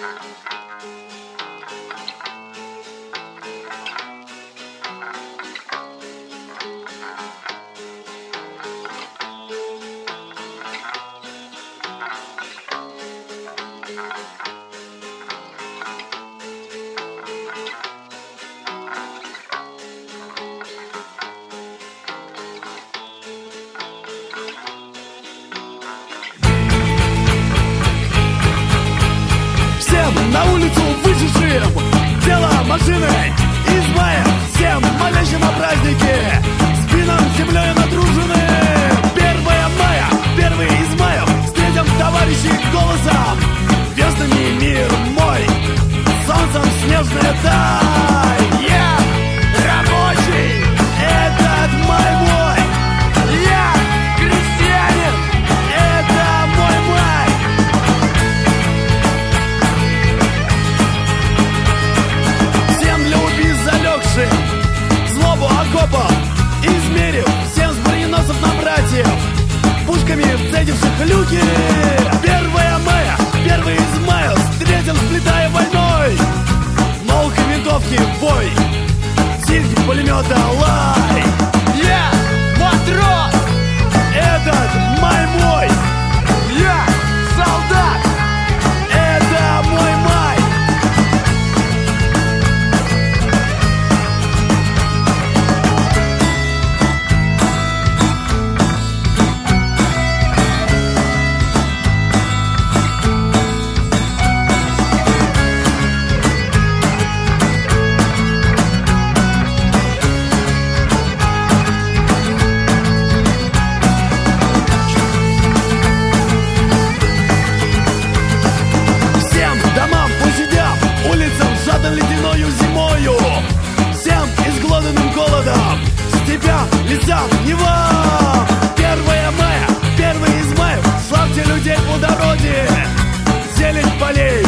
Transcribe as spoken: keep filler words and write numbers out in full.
На улицу вышедшим, тело машины Измаил, всем молящим о празднике, спинам землей натружены. Первое мая, первый Измаил, встретим товарищей голосом. Звездами мир мой, солнцем снежная тай. Я рабочий, этот май мой. Я крестьянин, это мой май. Злобу окопов измерив, всем с броненосцев на братьев, пушками вцепивших люки. Первое мая, первый Измаил, встретим, сплетая войной. Молк и винтовки бой, сильник пулемета лай. Я матрос, этот май мой. Я солдат, это мой май. Ледяною зимою, всем изглоданным голодом, степям, лесам, Невам. Первое мая, первый Измаил, славьте людей плодородие, зелень полей,